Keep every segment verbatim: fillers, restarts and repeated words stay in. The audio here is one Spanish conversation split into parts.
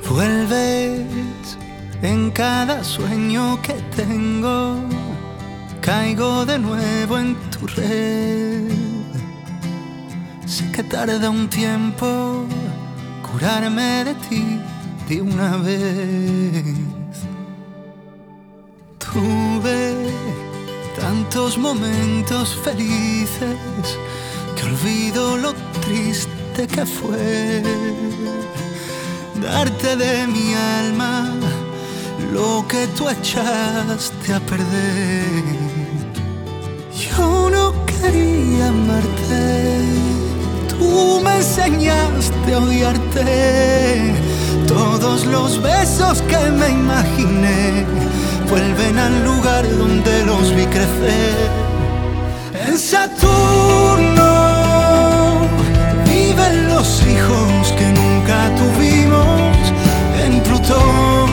Vuelves en cada sueño que tengo, caigo de nuevo en tu red. Sé que tarda un tiempo curarme de ti de una vez. Tuve tantos momentos felices que olvido lo triste que fue darte de mi alma lo que tú echaste a perder. Yo no quería amarte, tú me enseñaste a odiarte. Todos los besos que me imaginé vuelven al lugar donde los vi crecer. En Saturno viven los hijos que nunca tuvimos. En Plutón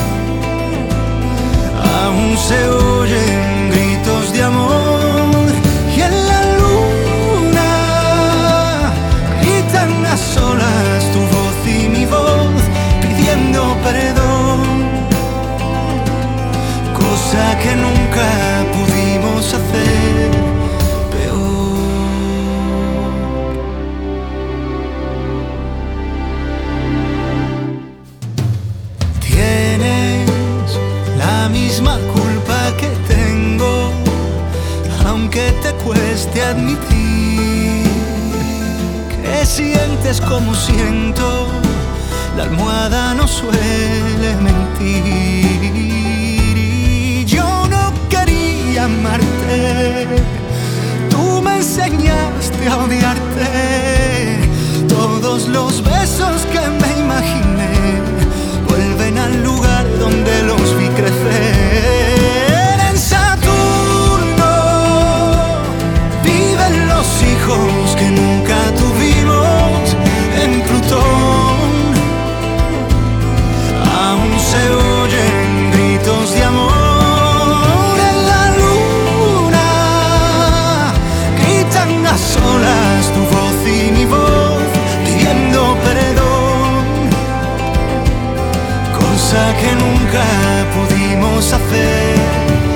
aún se oyen gritos de amor. Y en la luna gritan a solas tu voz y mi voz pidiendo perdón, cosa que nunca pudimos hacer. Misma culpa que tengo, aunque te cueste admitir que sientes como siento, la almohada no suele mentir. Y yo no quería amarte, tú me enseñaste a odiarte. Todos los besos que me imaginé vuelven al lugar donde los vi crecer. En Saturno viven los hijos que nunca tuvimos. En Plutón aún se oyen gritos de amor. En la luna gritan a solas tu voz y mi voz pidiendo perdón, cosa que nunca pudimos hacer.